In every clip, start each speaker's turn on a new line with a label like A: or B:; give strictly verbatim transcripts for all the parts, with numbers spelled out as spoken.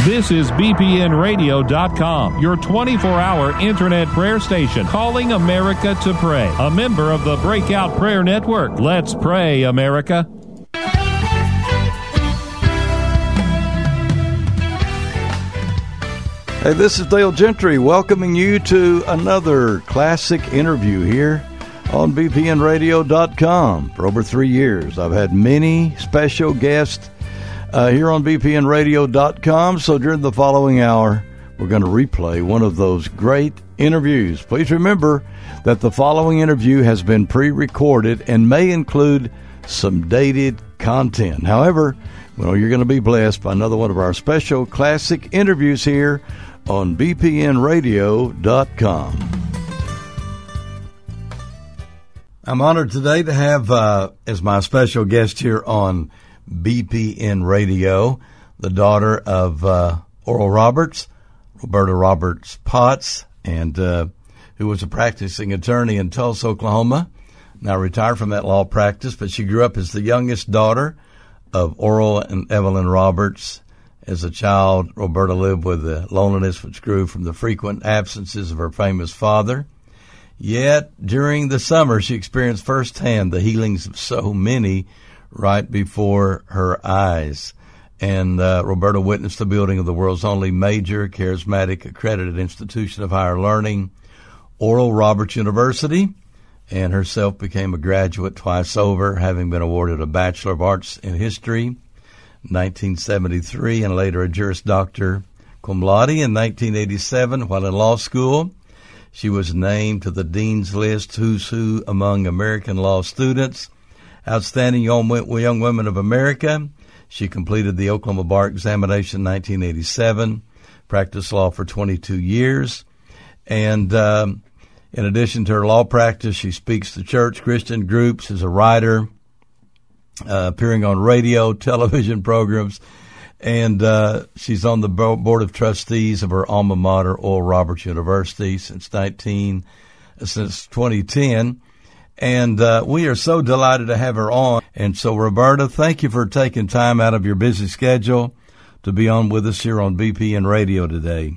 A: This is B P N radio dot com, your twenty-four hour internet prayer station, calling America to pray. A member of the Breakout Prayer Network. Let's pray, America.
B: Hey, this is Dale Gentry welcoming you to another classic interview here on B P N radio dot com. For over three years, I've had many special guests uh, here on B P N radio dot com. So during the following hour, we're going to replay one of those great interviews. Please remember that the following interview has been pre-recorded and may include some dated content. However, well, you're going to be blessed by another one of our special classic interviews here on B P N radio dot com. I'm honored today to have uh, as my special guest here on B P N Radio, the daughter of uh, Oral Roberts, Roberta Roberts Potts, and uh, who was a practicing attorney in Tulsa, Oklahoma. Now retired from that law practice, but she grew up as the youngest daughter of Oral and Evelyn Roberts. As a child, Roberta lived with the loneliness which grew from the frequent absences of her famous father. Yet, during the summer, she experienced firsthand the healings of so many right before her eyes. And uh, Roberta witnessed the building of the world's only major, charismatic, accredited institution of higher learning, Oral Roberts University, and herself became a graduate twice over, having been awarded a Bachelor of Arts in History, nineteen seventy-three, and later a Juris Doctor cum laude in nineteen eighty-seven. While in law school, she was named to the Dean's List, Who's Who among American law students. Outstanding young, young women of America. She completed the Oklahoma Bar Examination in nineteen eighty-seven, practiced law for twenty-two years. And um, in addition to her law practice, she speaks to church, Christian groups, is a writer, uh, appearing on radio, television programs, and uh, she's on the board of trustees of her alma mater, Oral Roberts University, since nineteen since twenty ten. And uh, we are so delighted to have her on. And so, Roberta, thank you for taking time out of your busy schedule to be on with us here on B P N Radio today.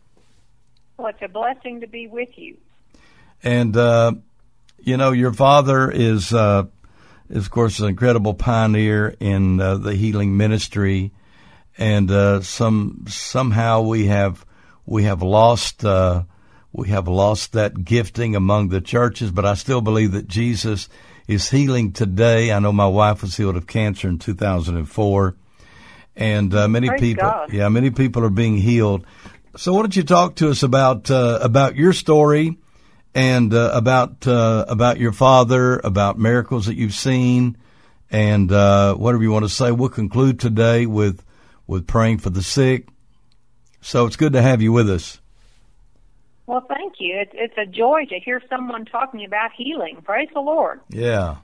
C: Well, it's a blessing to be with you.
B: And, uh, you know, your father is, uh, is, of course, an incredible pioneer in uh, the healing ministry. And uh, some somehow we have we have lost uh, we have lost that gifting among the churches. But I still believe that Jesus is healing today. I know my wife was healed of cancer in two thousand four, and uh, many
C: Praise
B: people,
C: God.
B: yeah, many people are being healed. So, why don't you talk to us about uh, about your story and uh, about uh, about your father, about miracles that you've seen, and uh, whatever you want to say. We'll conclude today with with praying for the sick. So it's good to have you with us.
C: Well, thank you. It's, it's a joy to hear someone talking about healing. Praise the Lord.
B: Yeah.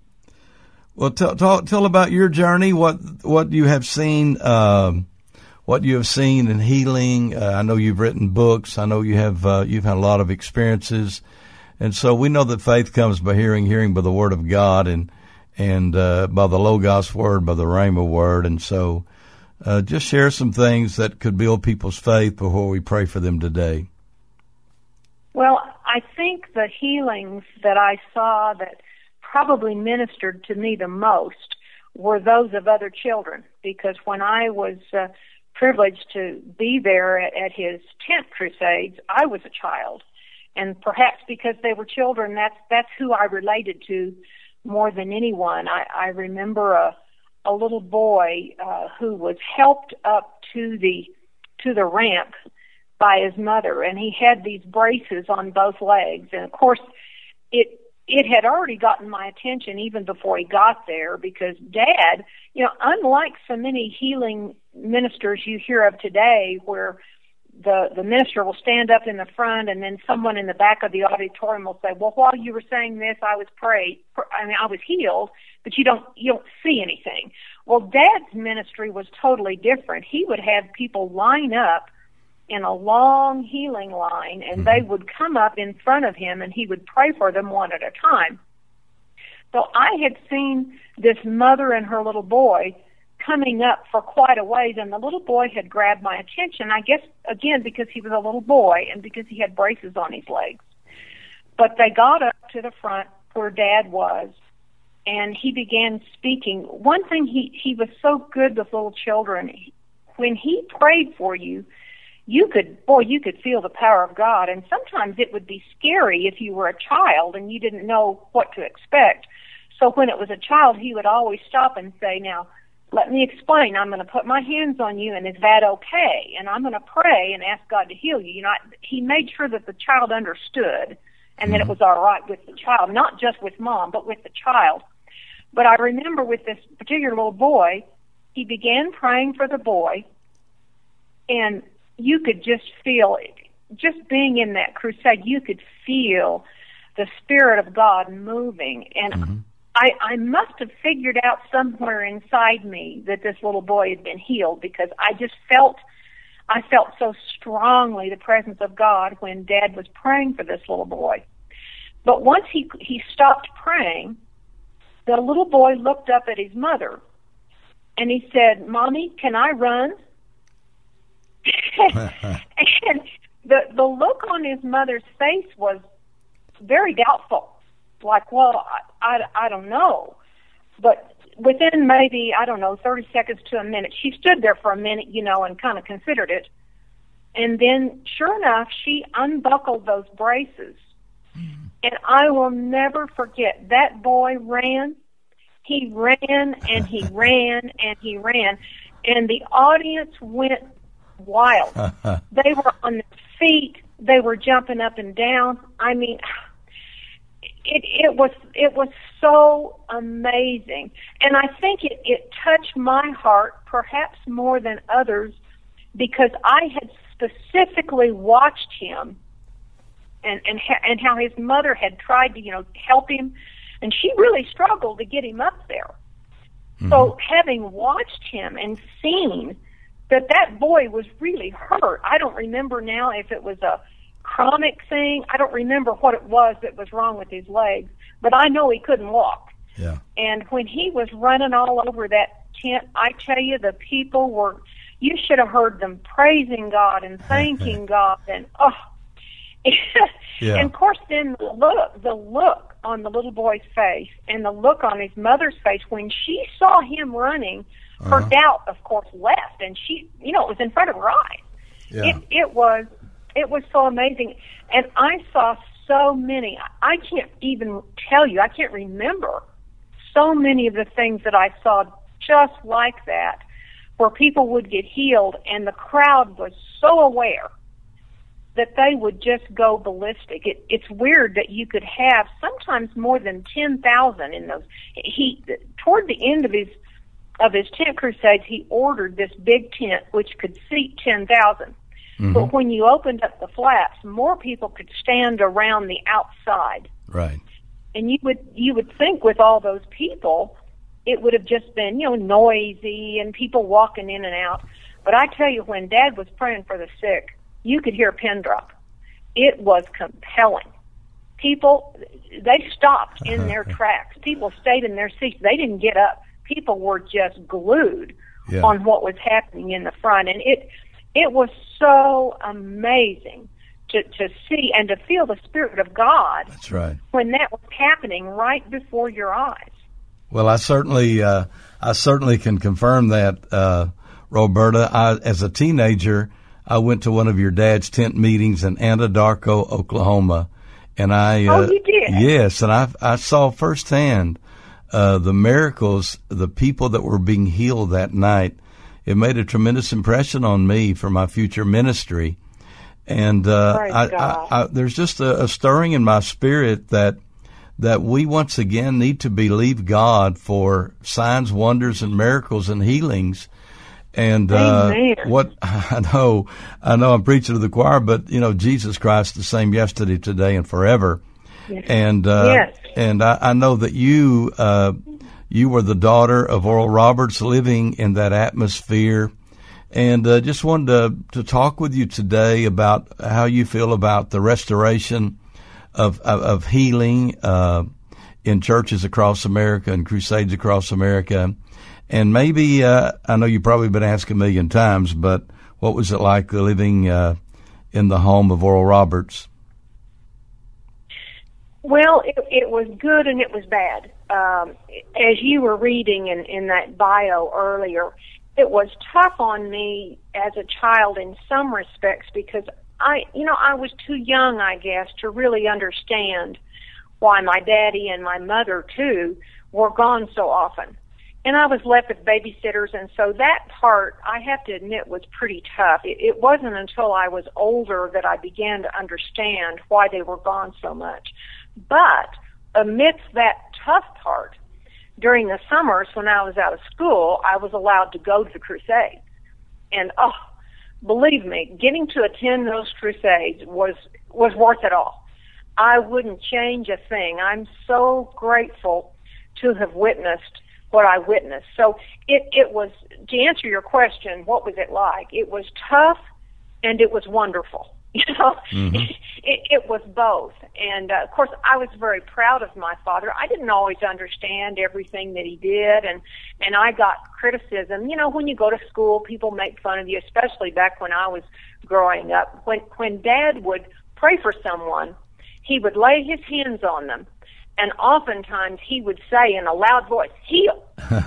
B: Well, tell tell, tell about your journey. What what you have seen. Um, what you have seen in healing. Uh, I know you've written books. I know you have uh, you've had a lot of experiences, and so we know that faith comes by hearing, hearing by the Word of God, and and uh, by the Logos Word, by the Rhema Word, and so. Uh, just share some things that could build people's faith before we pray for them today.
C: Well, I think the healings that I saw that probably ministered to me the most were those of other children, because when I was uh, privileged to be there at, at his tent crusades, I was a child. And perhaps because they were children, that's that's who I related to more than anyone. I, I remember a a little boy uh, who was helped up to the to the ramp by his mother, and he had these braces on both legs. And of course, it it had already gotten my attention even before he got there, because Dad, you know, unlike so many healing ministers you hear of today, where the the minister will stand up in the front and then someone in the back of the auditorium will say, well, while you were saying this, I was prayed, I mean, I was healed, but you don't you don't see anything. Well, Dad's ministry was totally different. He would have people line up in a long healing line, and they would come up in front of him, and he would pray for them one at a time. So I had seen this mother and her little boy coming up for quite a ways, and the little boy had grabbed my attention, I guess, again, because he was a little boy and because he had braces on his legs. But they got up to the front where Dad was, and he began speaking. One thing, he, he was so good with little children. When he prayed for you, you could, boy, you could feel the power of God. And sometimes it would be scary if you were a child and you didn't know what to expect. So when it was a child, he would always stop and say, now, let me explain. I'm going to put my hands on you, and is that okay? And I'm going to pray and ask God to heal you. You know, he made sure that the child understood and that it was all right with the child, not just with Mom, but with the child. But I remember with this particular little boy, he began praying for the boy, and you could just feel it. Just being in that crusade, you could feel the Spirit of God moving. And mm-hmm. I, I must have figured out somewhere inside me that this little boy had been healed, because I just felt, I felt so strongly the presence of God when Dad was praying for this little boy. But once he he stopped praying, the little boy looked up at his mother, and he said, "Mommy, can I run?" And the the look on his mother's face was very doubtful. Like, well, I, I, I don't know. But within maybe, I don't know, thirty seconds to a minute, she stood there for a minute, you know, and kind of considered it. And then, sure enough, she unbuckled those braces. Mm. And I will never forget, that boy ran. He ran, and he ran, and he ran. And the audience went wild. They were on their feet. They were jumping up and down. I mean, it, it was it was so amazing. And I think it, it touched my heart perhaps more than others, because I had specifically watched him and, and, ha- and how his mother had tried to, you know, help him. And she really struggled to get him up there. Mm-hmm. So having watched him and seen that that boy was really hurt, I don't remember now if it was a chronic thing. I don't remember what it was that was wrong with his legs, but I know he couldn't walk.
B: Yeah.
C: And when he was running all over that tent, I tell you, the people were, you should have heard them praising God and thanking God. And, oh, yeah. And of course, then the look, the look on the little boy's face and the look on his mother's face when she saw him running, her uh-huh. doubt, of course, left, and she, you know, it was in front of her eyes. Yeah. It, it was, it was so amazing, and I saw so many. I can't even tell you. I can't remember so many of the things that I saw just like that, where people would get healed, and the crowd was so aware that they would just go ballistic. It, it's weird that you could have sometimes more than ten thousand in those. He, toward the end of his of his tent crusades, he ordered this big tent which could seat ten thousand. Mm-hmm. But when you opened up the flaps, more people could stand around the outside.
B: Right.
C: And you would you would think with all those people, it would have just been, you know, noisy and people walking in and out. But I tell you, when Dad was praying for the sick, you could hear a pin drop. It was compelling. People, they stopped in their tracks. People stayed in their seats. They didn't get up. People were just glued yeah. on what was happening in the front. And it it was so amazing to, to see and to feel the Spirit of God.
B: That's right.
C: When that was happening right before your eyes.
B: Well, I certainly uh, I certainly can confirm that, uh, Roberta. I, as a teenager, I went to one of your dad's tent meetings in Anadarko, Oklahoma, and I uh,
C: oh, you did?
B: Yes, and I I saw firsthand uh, the miracles, the people that were being healed that night. It made a tremendous impression on me for my future ministry, and uh, I, I, I, there's just a, a stirring in my spirit that that we once again need to believe God for signs, wonders, and miracles and healings. And uh, what I know, I know I'm preaching to the choir, but you know, Jesus Christ the same yesterday, today, and forever.
C: Yes.
B: And uh,
C: yes.
B: and I, I know that you uh, you were the daughter of Oral Roberts, living in that atmosphere, and uh, just wanted to to talk with you today about how you feel about the restoration of of, of healing uh, in churches across America and crusades across America. And maybe, uh, I know you've probably been asked a million times, but what was it like living uh, in the home of Oral Roberts?
C: Well, it, it was good and it was bad. Um, as you were reading in, in that bio earlier, it was tough on me as a child in some respects because I, you know, I was too young, I guess, to really understand why my daddy and my mother, too, were gone so often. And I was left with babysitters, and so that part, I have to admit, was pretty tough. It, it wasn't until I was older that I began to understand why they were gone so much. But amidst that tough part, during the summers when I was out of school, I was allowed to go to the crusades. And, oh, believe me, getting to attend those crusades was was worth it all. I wouldn't change a thing. I'm so grateful to have witnessed what I witnessed. So it, it was, to answer your question, what was it like? It was tough and it was wonderful. You know, mm-hmm. it, it was both. And, uh, of course, I was very proud of my father. I didn't always understand everything that he did, and, and I got criticism. You know, when you go to school, people make fun of you, especially back when I was growing up. When, when Dad would pray for someone, he would lay his hands on them, and oftentimes he would say in a loud voice, heal.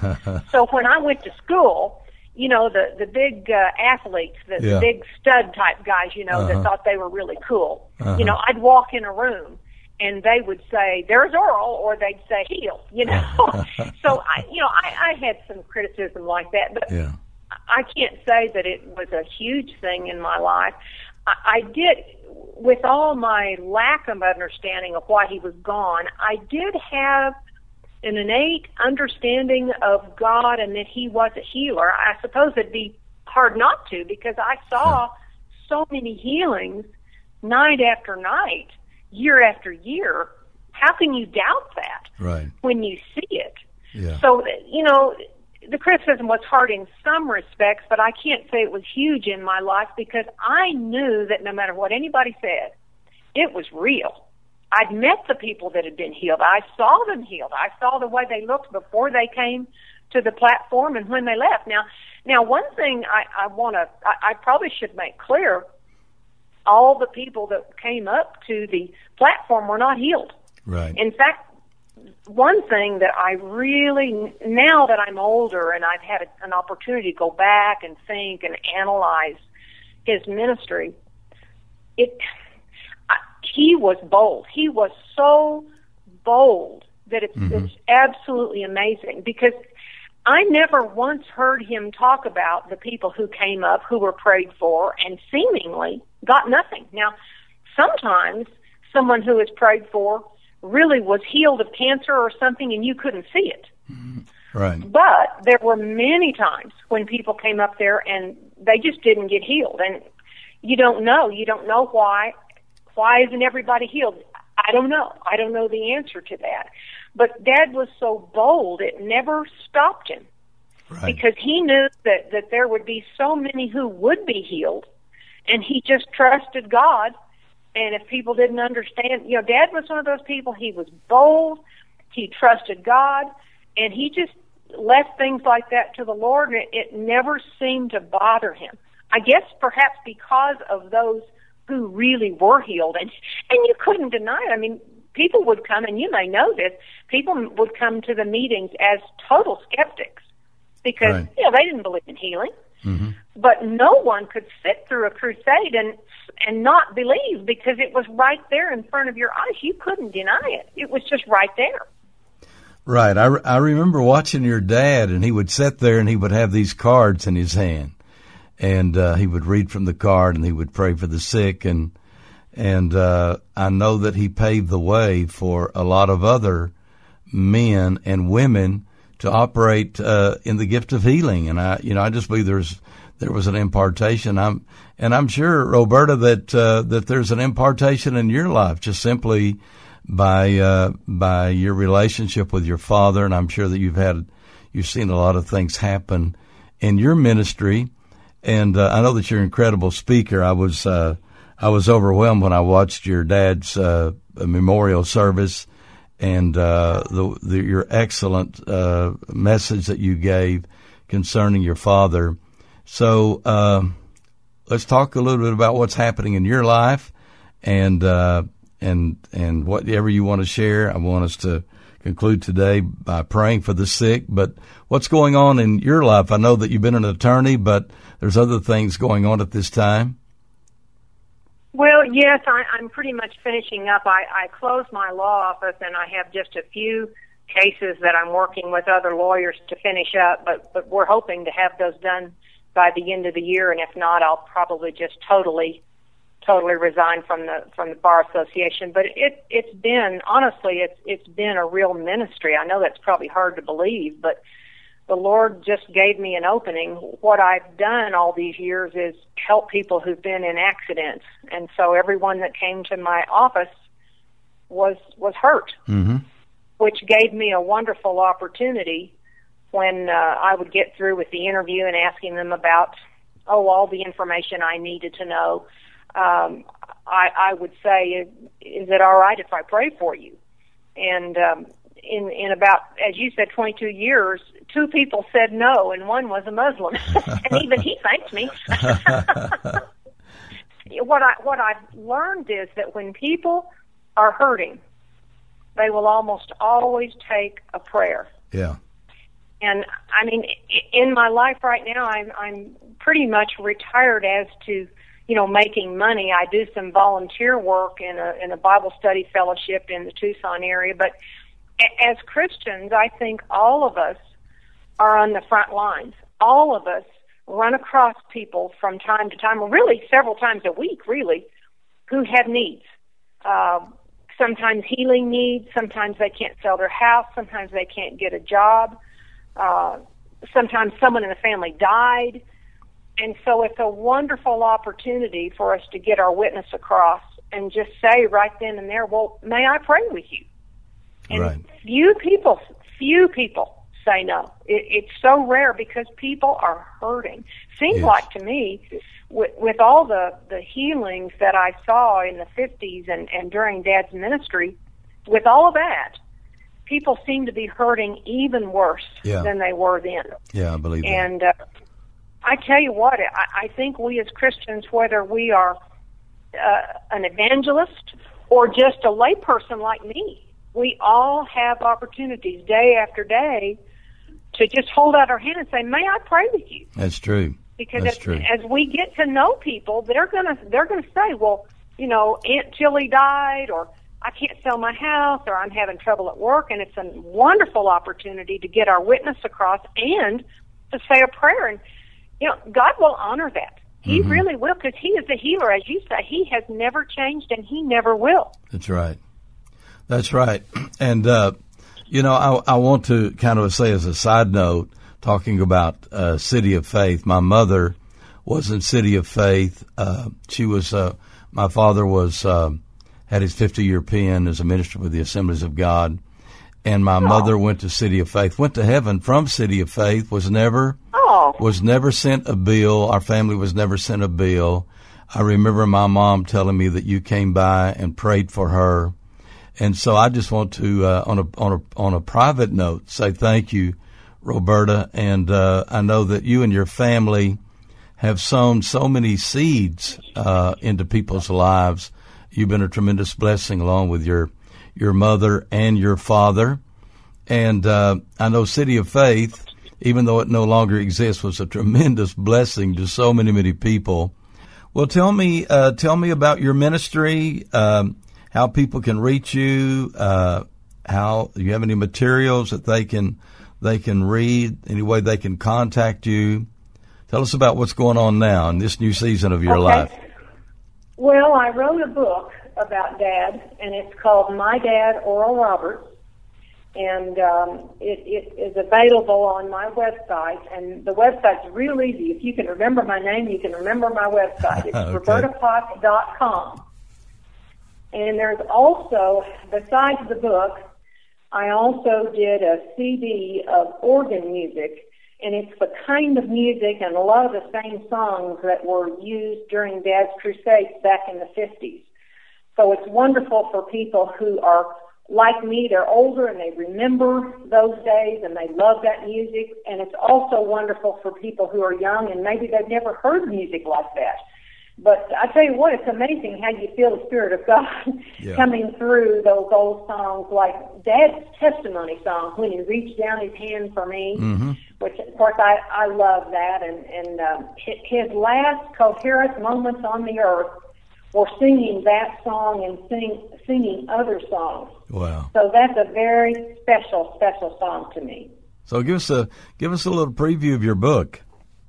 C: So when I went to school, you know, the, the big uh, athletes, the, yeah. the big stud type guys, you know, uh-huh. that thought they were really cool. Uh-huh. You know, I'd walk in a room and they would say, there's Oral, or they'd say, heal, you know. So, I, you know, I, I had some criticism like that, but yeah. I can't say that it was a huge thing in my life. I, I did, with all my lack of understanding of why he was gone, I did have an innate understanding of God and that he was a healer. I suppose it'd be hard not to, because I saw so many healings night after night, year after year. How can you doubt that
B: right.
C: when you see it?
B: Yeah.
C: So, you know, the criticism was hard in some respects, but I can't say it was huge in my life because I knew that no matter what anybody said, it was real. I'd met the people that had been healed. I saw them healed. I saw the way they looked before they came to the platform and when they left. Now, now one thing I, I want to, I, I probably should make clear, all the people that came up to the platform were not healed.
B: Right.
C: In fact, one thing that I really, now that I'm older and I've had a, an opportunity to go back and think and analyze his ministry, it... he was bold. He was so bold that it's, mm-hmm. it's absolutely amazing, because I never once heard him talk about the people who came up, who were prayed for, and seemingly got nothing. Now, sometimes someone who was prayed for really was healed of cancer or something, and you couldn't see it.
B: Mm-hmm. Right.
C: But there were many times when people came up there and they just didn't get healed. And you don't know. You don't know why. Why isn't everybody healed? I don't know. I don't know the answer to that. But Dad was so bold, it never stopped him.
B: Right.
C: Because he knew that, that there would be so many who would be healed, and he just trusted God. And if people didn't understand, you know, Dad was one of those people. He was bold, he trusted God, and he just left things like that to the Lord, and it, it never seemed to bother him. I guess perhaps because of those who really were healed, and and you couldn't deny it. I mean, people would come, and you may know this, people would come to the meetings as total skeptics because,
B: right.
C: you know, they didn't believe in healing.
B: Mm-hmm.
C: But no one could sit through a crusade and and not believe, because it was right there in front of your eyes. You couldn't deny it. It was just right there.
B: Right. I, I remember watching your dad, and he would sit there and he would have these cards in his hand. And uh, he would read from the card, and he would pray for the sick. And and uh, I know that he paved the way for a lot of other men and women to operate uh, in the gift of healing. And I, you know, I just believe there's there was an impartation. I'm and I'm sure, Roberta, that uh, that there's an impartation in your life just simply by uh, by your relationship with your father. And I'm sure that you've had you've seen a lot of things happen in your ministry. And uh, I know that you're an incredible speaker. I was uh, I was overwhelmed when I watched your dad's uh, memorial service, and uh, the, the your excellent uh, message that you gave concerning your father. So uh, let's talk a little bit about what's happening in your life, and uh, and and whatever you want to share. I want us to conclude today by praying for the sick. But what's going on in your life? I know that you've been an attorney, but there's other things going on at this time.
C: Well, yes, I, I'm pretty much finishing up. I, I closed my law office, and I have just a few cases that I'm working with other lawyers to finish up, but, but we're hoping to have those done by the end of the year, and if not, I'll probably just totally totally resign from the from the Bar Association. But it it's been honestly it's it's been a real ministry. I know that's probably hard to believe, but the Lord just gave me an opening. What I've done all these years is help people who've been in accidents, and so everyone that came to my office was was hurt,
B: mm-hmm.
C: which gave me a wonderful opportunity when uh, I would get through with the interview and asking them about oh all the information I needed to know. Um, I, I would say, is, is it all right if I pray for you? And um, in in about, as you said, twenty-two years, two people said no, and one was a Muslim, and even he thanked me. what I what I've learned is that when people are hurting, they will almost always take a prayer.
B: Yeah.
C: And I mean, in my life right now, I'm I'm pretty much retired as to, you know, making money. I do some volunteer work in a in a Bible study fellowship in the Tucson area. But a- as Christians, I think all of us are on the front lines. All of us run across people from time to time, or really several times a week, really, who have needs. Uh, sometimes healing needs. Sometimes they can't sell their house. Sometimes they can't get a job. Uh, sometimes someone in the family died. And so it's a wonderful opportunity for us to get our witness across and just say right then and there, well, may I pray with you? And
B: right.
C: few people, few people say no. It, it's so rare because people are hurting. Seems
B: yes.
C: like to me, with, with all the, the healings that I saw in the fifties and, and during Dad's ministry, with all of that, people seem to be hurting even worse
B: yeah.
C: than they were then.
B: Yeah, I believe that.
C: And uh, I tell you what, I, I think we as Christians, whether we are uh, an evangelist or just a layperson like me, we all have opportunities day after day to just hold out our hand and say, may I pray with you?
B: That's true.
C: Because
B: That's
C: as,
B: true.
C: as we get to know people, they're gonna they're gonna say, well, you know, Aunt Tilly died, or I can't sell my house, or I'm having trouble at work, and it's a wonderful opportunity to get our witness across and to say a prayer. And you know, God will honor that. He
B: mm-hmm.
C: really will, because He is the healer, as you say. He has never changed, and He never will.
B: That's right. That's right. And, uh, you know, I, I want to kind of say as a side note, talking about uh, City of Faith, my mother was in City of Faith. Uh, she was, uh, my father was, uh, had his fifty-year pen as a minister with the Assemblies of God. And my oh. mother went to City of Faith, went to heaven from City of Faith, was never,
C: oh.
B: was never sent a bill. Our family was never sent a bill. I remember my mom telling me that you came by and prayed for her. And so I just want to, uh, on a, on a, on a private note, say thank you, Roberta. And, uh, I know that you and your family have sown so many seeds, uh, into people's lives. You've been a tremendous blessing along with your, your mother and your father. And, uh, I know City of Faith, even though it no longer exists, was a tremendous blessing to so many, many people. Well, tell me, uh, tell me about your ministry, um, how people can reach you, uh, how, do you have any materials that they can, they can read, any way they can contact you? Tell us about what's going on now in this new season of your
C: okay.
B: life.
C: Well, I wrote a book about Dad, and it's called My Dad, Oral Roberts, and um, it, it is available on my website, and the website's real easy. If you can remember my name, you can remember my website. It's
B: okay.
C: roberta potts dot com. And there's also, besides the book, I also did a C D of organ music, and it's the kind of music and a lot of the same songs that were used during Dad's crusades back in the fifties. So it's wonderful for people who are like me, they're older and they remember those days and they love that music. And it's also wonderful for people who are young and maybe they've never heard music like that. But I tell you what, it's amazing how you feel the Spirit of God yeah. coming through those old songs, like Dad's testimony song, When He Reached Down His Hand for Me, mm-hmm. which, of course, I, I love that. And, and uh, his last coherent moments on the earth were singing that song and sing, singing other songs.
B: Wow.
C: So that's a very special, special song to me.
B: So give us a, give us a little preview of your book.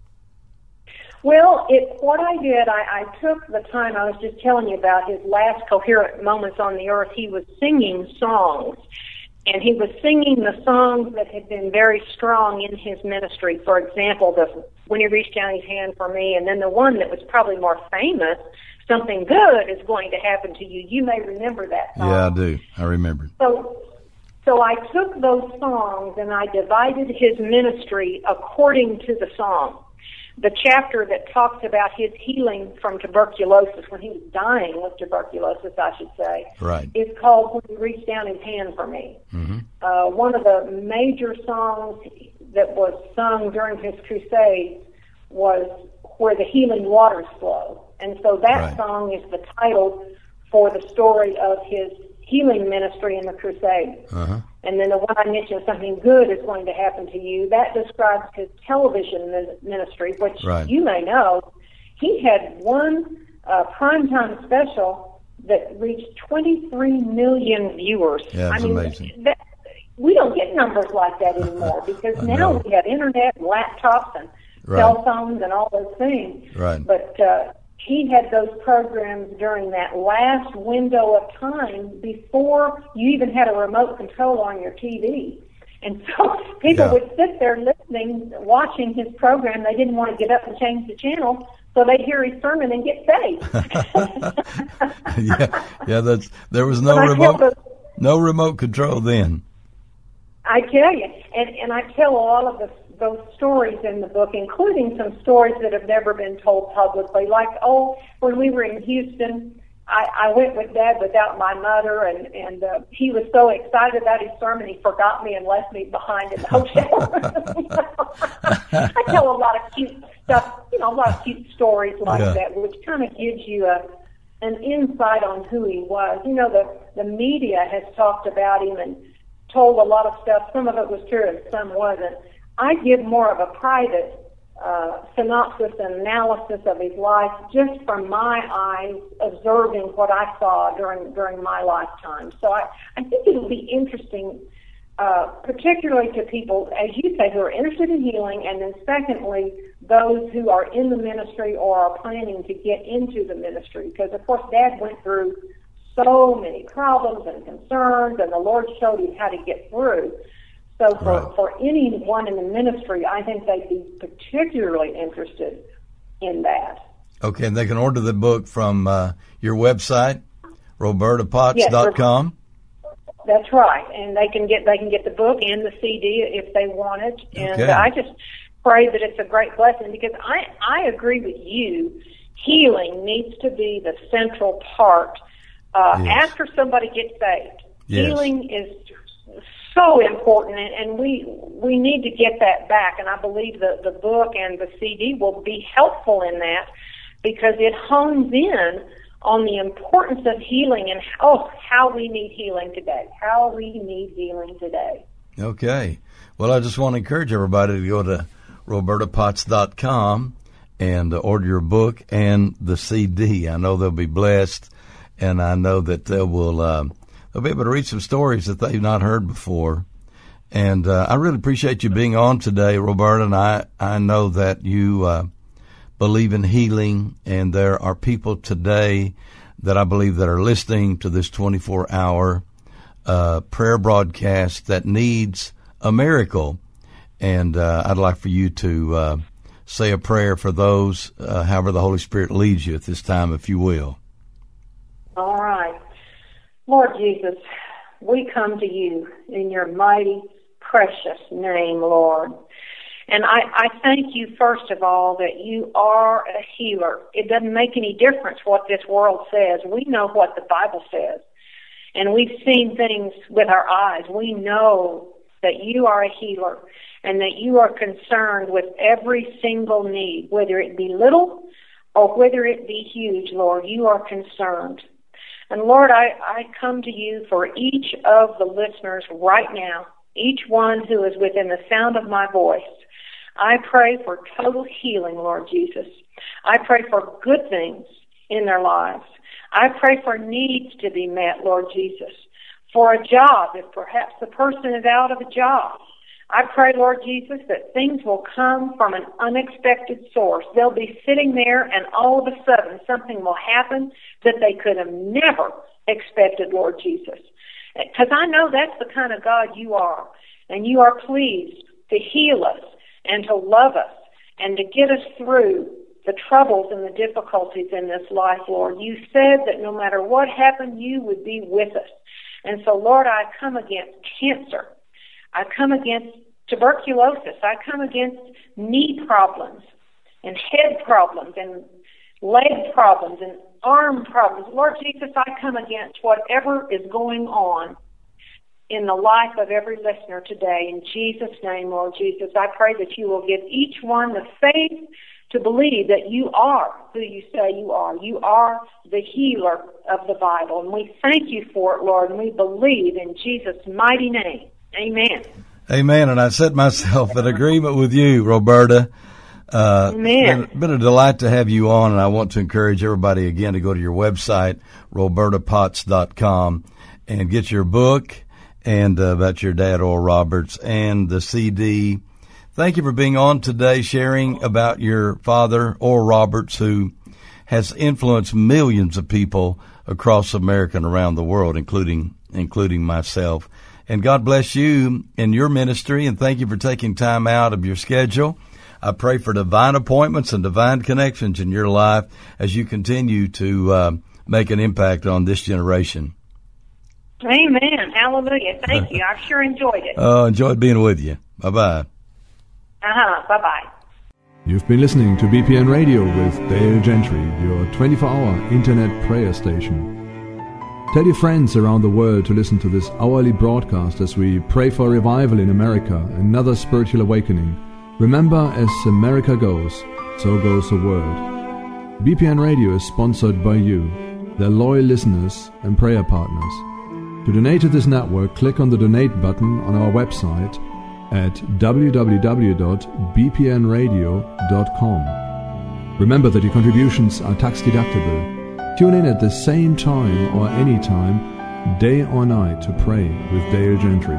C: Well, it, what I did, I, I took the time, I was just telling you about his last coherent moments on the earth. He was singing songs, and he was singing the songs that had been very strong in his ministry. For example, the When He Reached Down His Hand for Me, and then the one that was probably more famous, Something Good Is Going to Happen to You. You may remember that song.
B: Yeah, I do. I remember.
C: So, so I took those songs, and I divided his ministry according to the song. The chapter that talks about his healing from tuberculosis, when he was dying with tuberculosis, I should say,
B: right.
C: is called When He Reached Down His Hand for Me. Mm-hmm. Uh, one of the major songs that was sung during his crusade was Where the Healing Waters Flow. And so that right. song is the title for the story of his healing ministry in the crusade. Uh-huh. And then the one I mentioned, Something Good Is Going to Happen to You, that describes his television ministry, which right. you may know. He had one uh, primetime special that reached twenty-three million viewers.
B: Yeah, that's
C: I mean,
B: amazing.
C: That, we don't get numbers like that anymore because now we have internet and laptops and right. cell phones and all those things.
B: Right.
C: But uh, he had those programs during that last window of time before you even had a remote control on your T V. And so people yeah. would sit there listening, watching his program. They didn't want to get up and change the channel, so they'd hear his sermon and get saved.
B: yeah, yeah. That's there was no remote, the, no remote control then.
C: I tell you, and and I tell all of the those stories in the book, including some stories that have never been told publicly. Like, oh, when we were in Houston, I, I went with Dad without my mother, and, and uh, he was so excited about his sermon, he forgot me and left me behind in the hotel room. I tell a lot of cute stuff, you know, a lot of cute stories like yeah. that, which kind of gives you a an insight on who he was. You know, the, the media has talked about him and told a lot of stuff. Some of it was true and some wasn't. I give more of a private uh, synopsis and analysis of his life just from my eyes, observing what I saw during during my lifetime. So I, I think it'll be interesting, uh, particularly to people, as you say, who are interested in healing, and then secondly, those who are in the ministry or are planning to get into the ministry. Because, of course, Dad went through so many problems and concerns, and the Lord showed him how to get through. So for, right. for anyone in the ministry, I think they'd be particularly interested in that.
B: Okay, and they can order the book from uh, your website, roberta potts dot com.
C: Yes, that's right, and they can get they can get the book and the C D if they want it. And
B: okay.
C: I just pray that it's a great blessing, because I I agree with you. Healing needs to be the central part uh, yes. after somebody gets saved.
B: Yes.
C: Healing is so important, and we we need to get that back, and I believe the, the book and the C D will be helpful in that, because it hones in on the importance of healing and how, how we need healing today, how we need healing today.
B: Okay. Well, I just want to encourage everybody to go to roberta potts dot com and order your book and the C D. I know they'll be blessed, and I know that they will uh, they'll be able to read some stories that they've not heard before. And uh, I really appreciate you being on today, Roberta, and I, I know that you uh, believe in healing, and there are people today that I believe that are listening to this twenty-four hour uh, prayer broadcast that needs a miracle. And uh, I'd like for you to uh, say a prayer for those, uh, however the Holy Spirit leads you at this time, if you will.
C: All right. Lord Jesus, we come to you in your mighty, precious name, Lord. And I, I thank you, first of all, that you are a healer. It doesn't make any difference what this world says. We know what the Bible says. and we've seen things with our eyes. We know that you are a healer and that you are concerned with every single need, whether it be little or whether it be huge, Lord. You are concerned. And Lord, I, I come to you for each of the listeners right now, each one who is within the sound of my voice. I pray for total healing, Lord Jesus. I pray for good things in their lives. I pray for needs to be met, Lord Jesus. For a job, if perhaps the person is out of a job. I pray, Lord Jesus, that things will come from an unexpected source. They'll be sitting there and all of a sudden something will happen that they could have never expected, Lord Jesus. Because I know that's the kind of God you are. And you are pleased to heal us and to love us and to get us through the troubles and the difficulties in this life, Lord. You said that no matter what happened, you would be with us. And so, Lord, I come against cancer. I come against tuberculosis. I come against knee problems and head problems and leg problems and arm problems. Lord Jesus, I come against whatever is going on in the life of every listener today. In Jesus' name, Lord Jesus, I pray that you will give each one the faith to believe that you are who you say you are. You are the healer of the Bible. And we thank you for it, Lord, and we believe in Jesus' mighty name. Amen.
B: Amen. And I set myself in agreement with you, Roberta. Uh,
C: Amen.
B: It's been a delight to have you on, and I want to encourage everybody again to go to your website, roberta potts dot com, and get your book and uh, about your dad, Oral Roberts, and the C D. Thank you for being on today, sharing about your father, Oral Roberts, who has influenced millions of people across America and around the world, including including myself. And God bless you in your ministry, and thank you for taking time out of your schedule. I pray for divine appointments and divine connections in your life as you continue to uh, make an impact on this generation.
C: Amen. Hallelujah. Thank you. I sure enjoyed it.
B: Oh, uh, enjoyed being with you. Bye-bye.
C: Uh-huh. Bye-bye.
D: You've been listening to B P N Radio with Dale Gentry, your twenty-four hour internet prayer station. Tell your friends around the world to listen to this hourly broadcast as we pray for revival in America, another spiritual awakening. Remember, as America goes, so goes the world. B P N Radio is sponsored by you, their loyal listeners and prayer partners. To donate to this network, click on the donate button on our website at w w w dot b p n radio dot com. Remember that your contributions are tax deductible. Tune in at the same time or any time, day or night, to pray with Dale Gentry.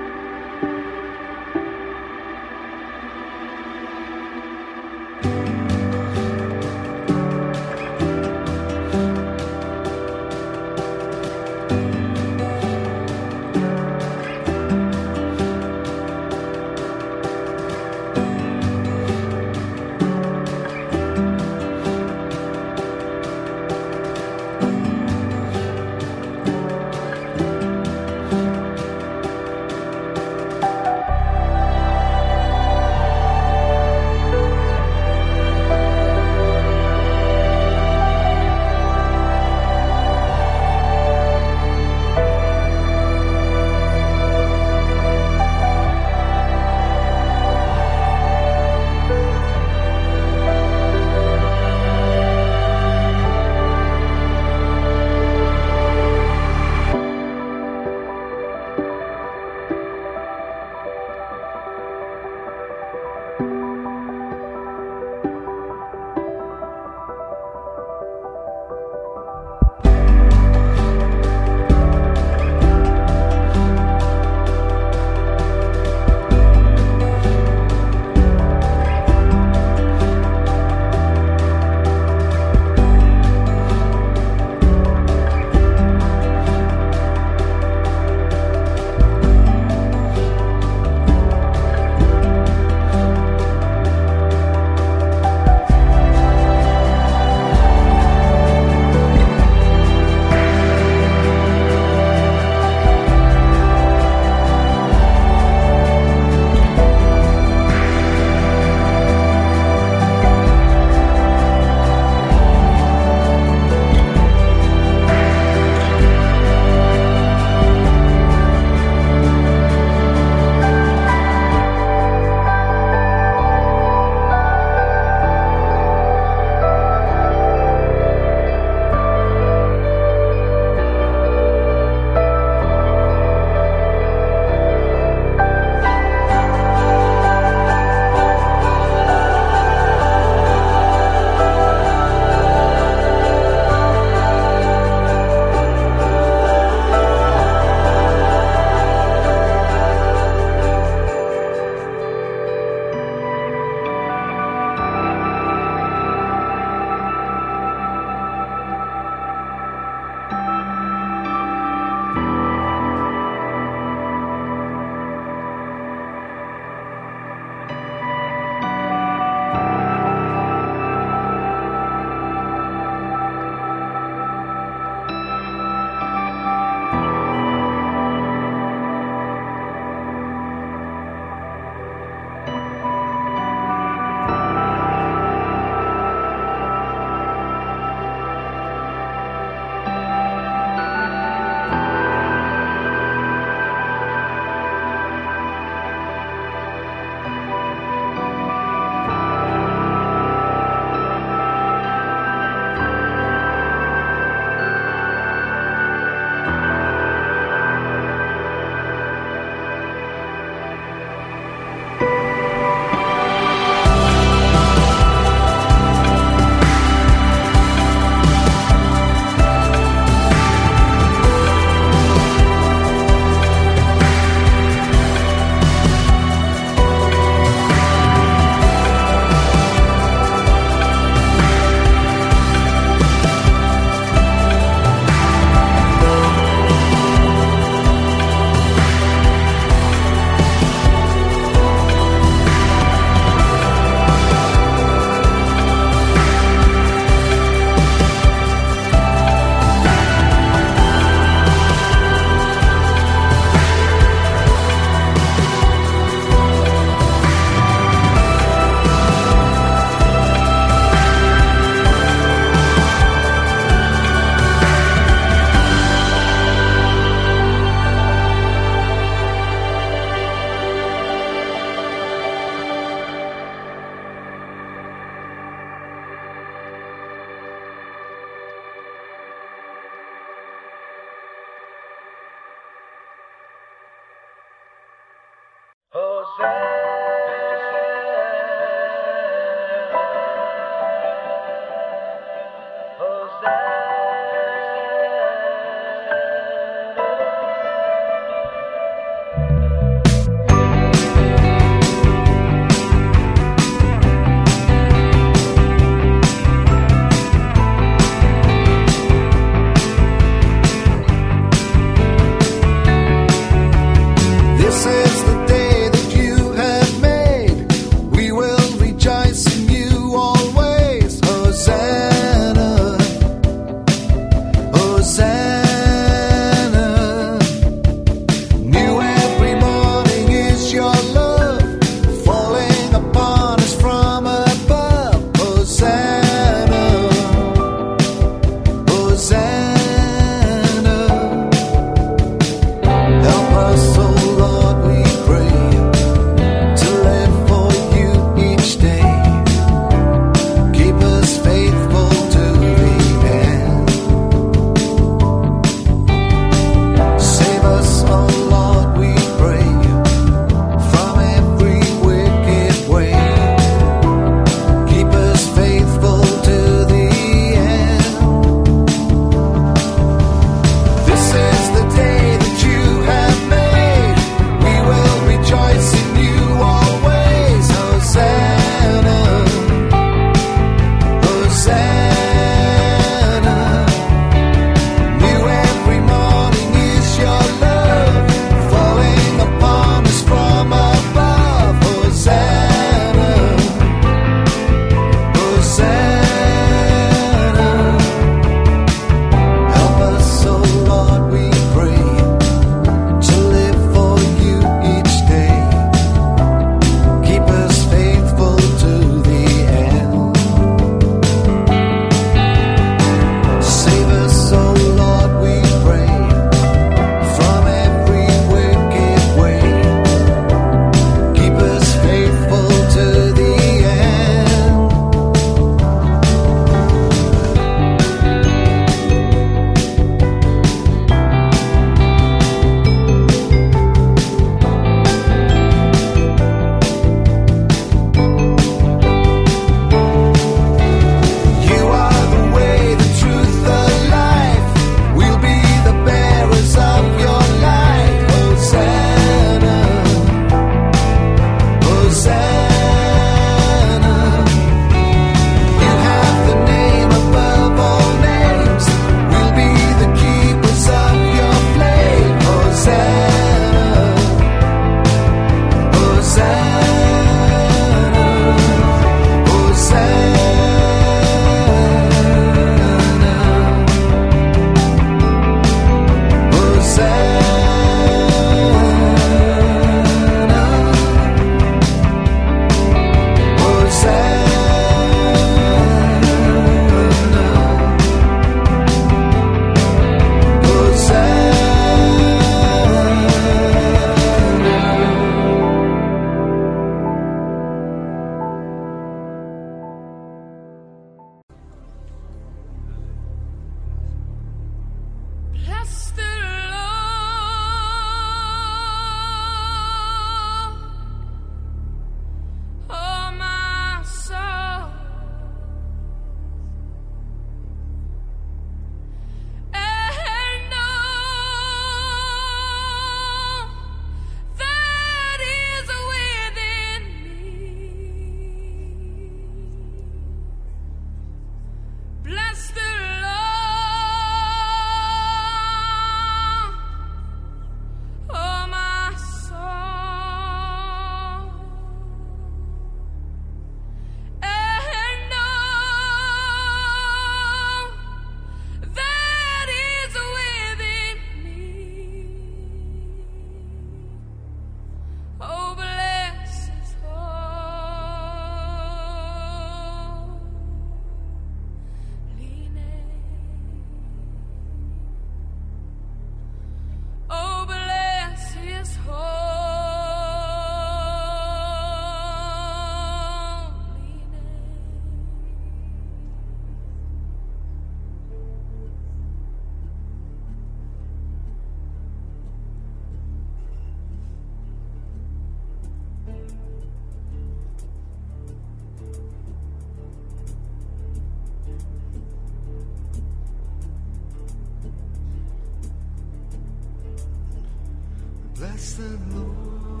E: Bless the Lord,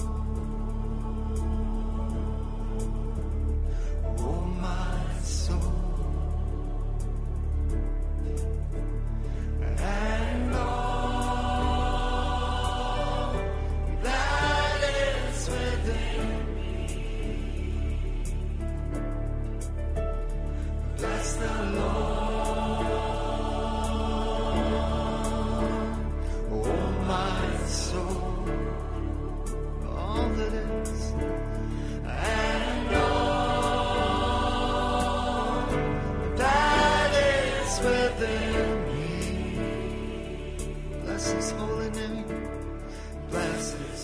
E: oh my soul, and all that is within me. Bless the Lord, oh my soul. All that is, and all that is within me. Bless His holy name. Bless His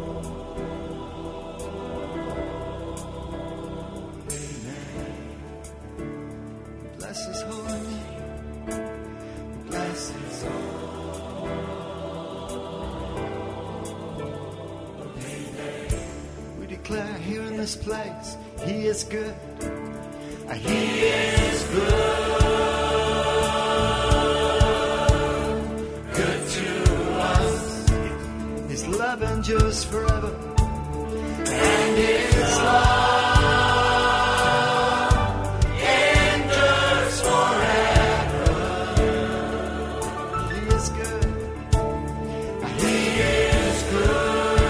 E: holy name. Bless His holy name. Bless His holy name. Declare here in this place, He is good. He is good. Good to us. His love endures forever. And His love endures forever. He is good. He is good.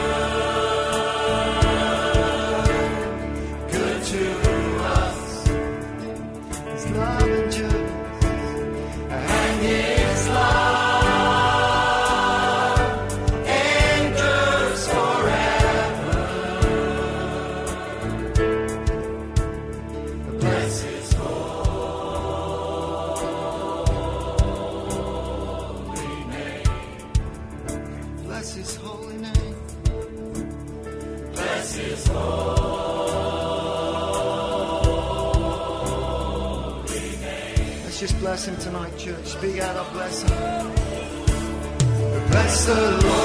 E: Just bless Him tonight, church. Speak out our blessing. Bless the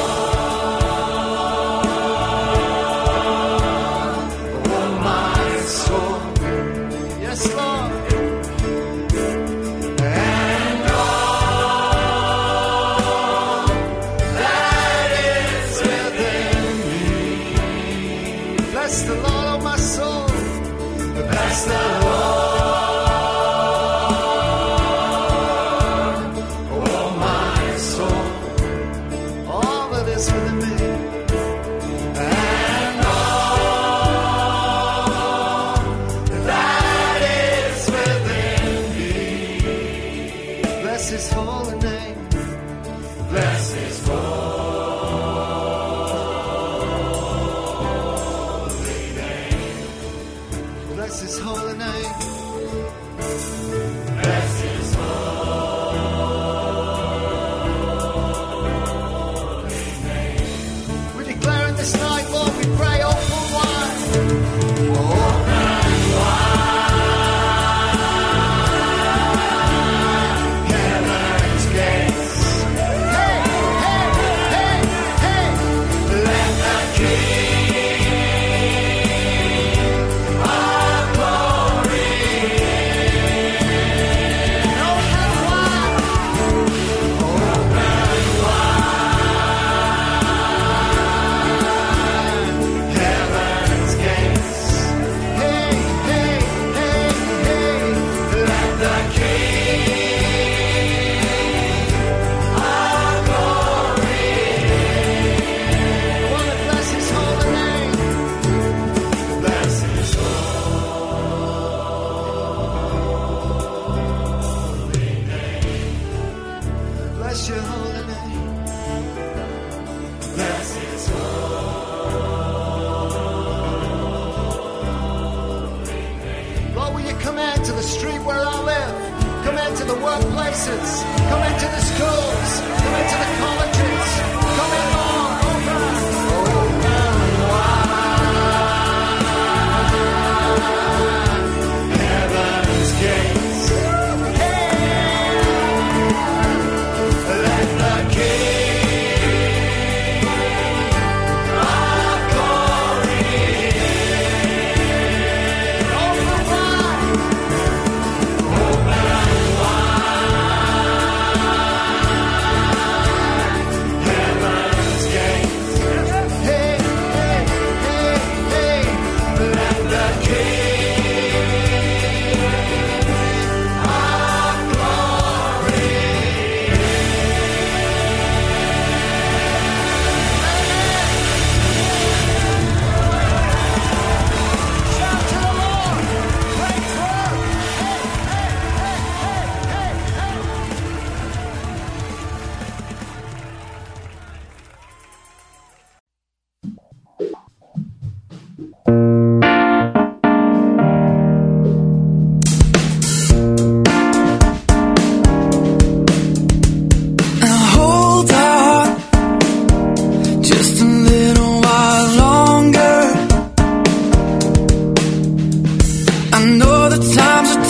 E: Lord, oh my soul. Yes, Lord. And all that is within me. Bless the Lord, oh my soul. Bless the Lord.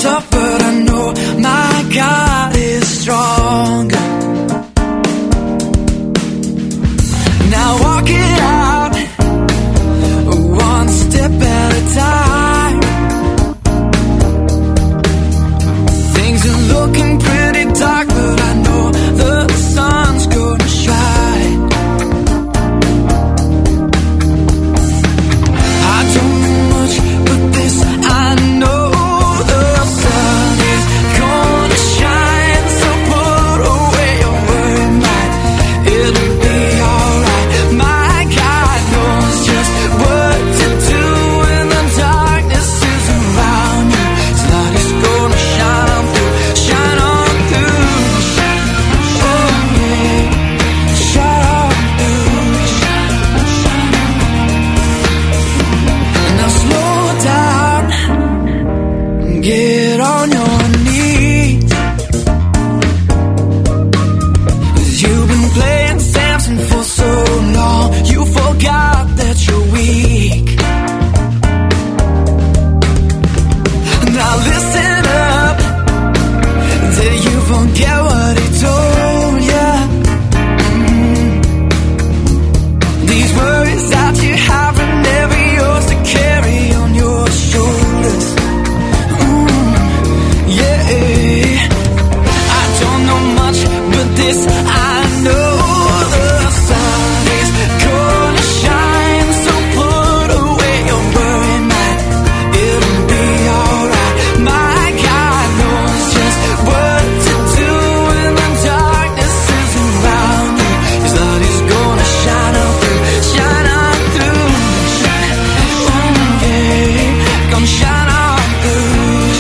F: tough, but I know my God is stronger. Now walk it out, one step at a time. Things are looking pretty dark, but I know the sun's gonna shine. I don't know much, but this I know, the sun is gonna shine. So put away your worry, mind, it'll be alright. My God knows just what to do when the darkness is around you. His light is gonna shine on through, shine on through. Oh yeah, shine on through. Now slow down, get on your knees. 'Cause you've been playing Samson for so long, you forgot that you're weak. Now listen up, till you forget what he told ya. Mm. These worries that you have are never yours to carry on your shoulders. Mm. Yeah, I don't know much, but this I know, the sun is gonna shine. So put away your worry, man, it'll be alright. My God knows just what to do when the darkness is around you. His light is gonna shine on through, shine on through. Oh yeah, gonna shine on through.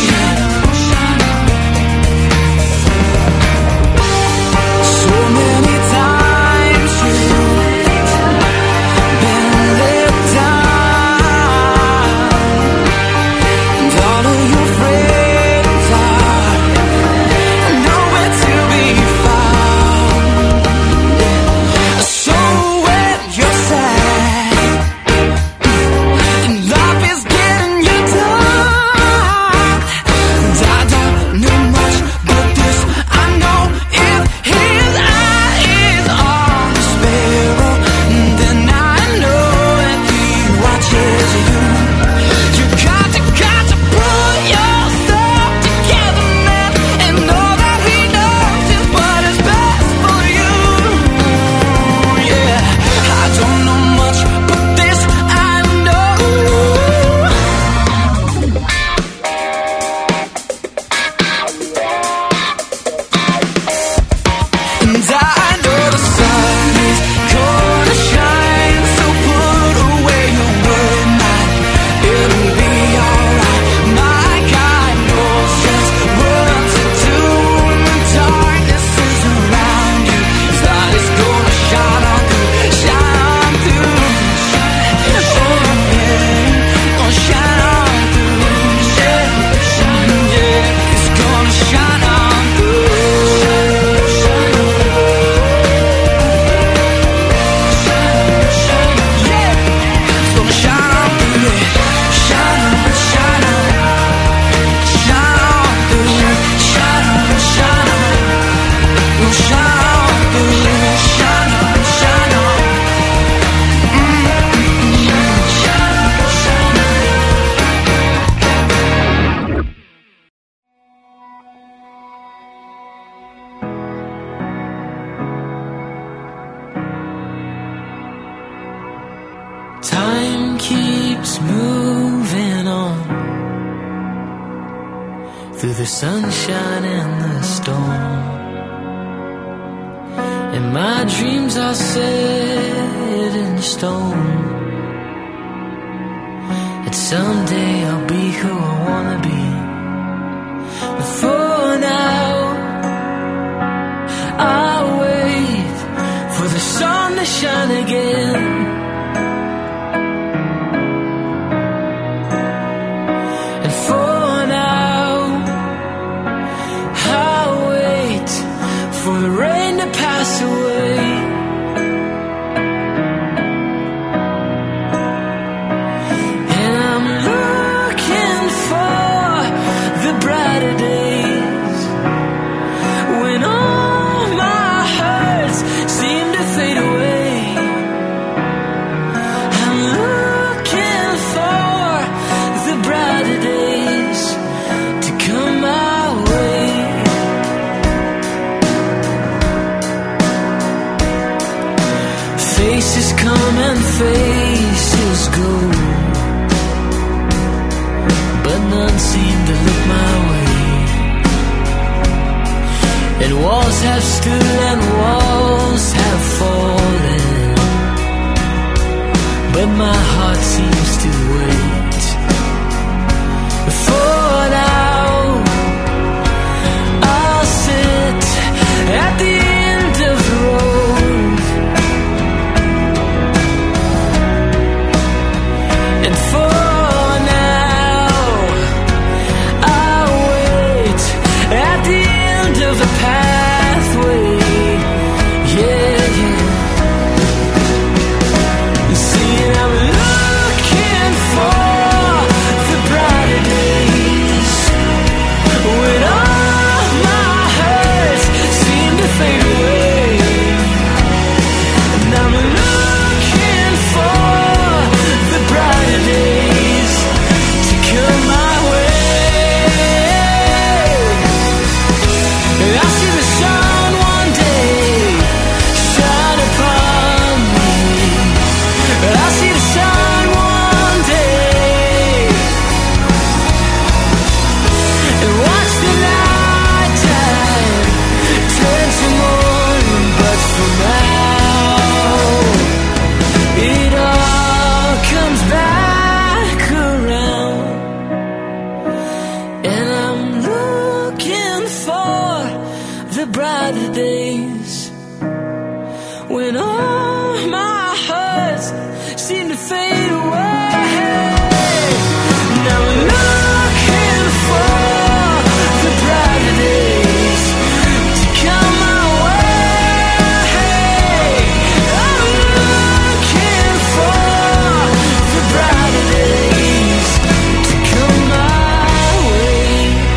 F: So many times you've been let down, and all of your friends are nowhere to be found. So when you're sad and life is getting you down, and I don't know much, but this I know, if his eye is on the sparrow, then I know that he watches you. You got to, got to pull yourself together, man, and know that he knows just what is best for you. Yeah, I don't know much, but this I know. And I know the sun is gonna shine. So put away your worry, mind, it'll be alright. My God knows just what to do when the darkness is around you. His light is gonna shine on through, shine on through. Oh yeah, gonna shine on through. Yeah, yeah, it's gonna shine on through. Yeah, it's gonna shine on through. Shine on, shine on, shine on through. Shine on, shine on, will shine on through. Shine on, shine on. Mm-hmm. Shine on, shine on. Time keeps moving on through the sunshine and the storm, and my dreams are set in stone. That someday I'll be who I wanna be. But for now, I'll wait for the sun to shine again. And for now, I'll wait for the rain to pass away. And I'm looking for the bright seem to look my way, and walls have stood and walls have fallen, but my heart seems to wait. For now, I'll sit at the end of the road, and for now, I'll wait at the end of the pathway. Yeah, yeah. You see, I'm looking for the brighter days, when all my hurts seem to fade away. And I'm looking for the brighter days to come my way. And I see the sun one day shine upon me. And I see the sun one day, and watch the night time turn to morning. But for now, it all comes back around, and I'm looking for the brighter days, when all my hurts seem to fade away. Now I'm looking for the brighter days to come my way. I'm looking for the brighter days to come my way.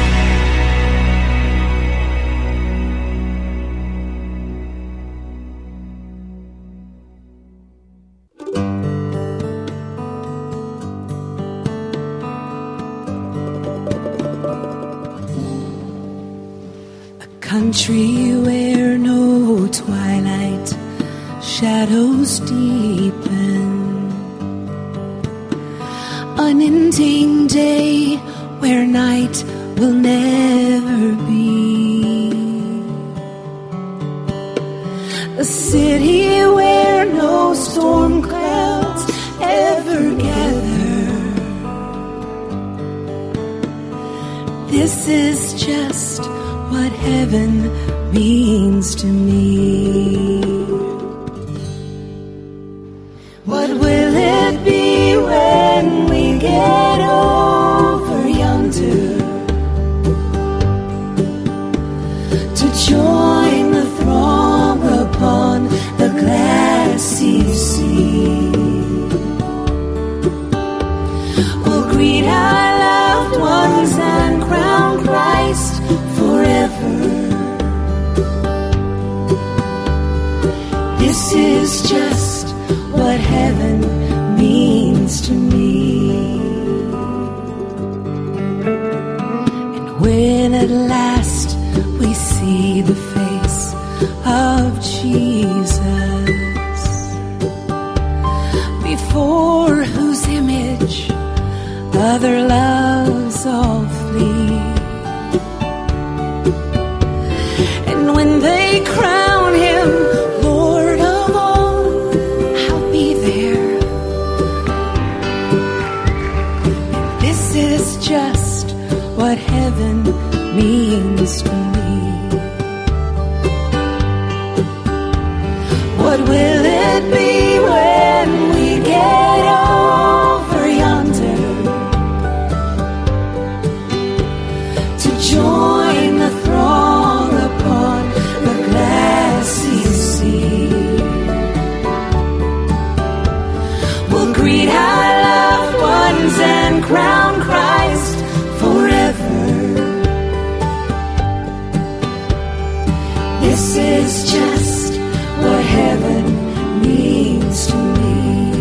G: Country where no twilight shadows deepen, unending day where night will never be, a city where no storm clouds ever gather. This is just what heaven means to me. What will it be when we get over yonder, to join the throng upon the glassy sea? We'll greet our loved ones and crown Christ forever. This is just what heaven means to me. And when at last we see the face of Jesus, before whose image other loves all flee, and when they crown him Lord of all, I'll be there. And this is just what heaven means to me. What will it be when we get over yonder, to join the throng upon the glassy sea? We'll greet our loved ones and crown Christ forever. This is just what heaven means to me.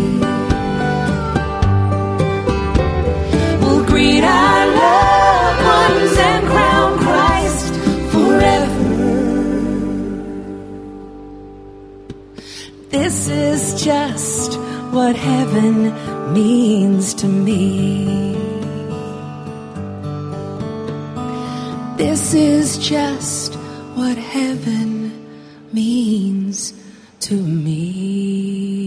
G: We'll greet our loved ones and crown Christ forever. This is just what heaven means to me. This is just what heaven means to me.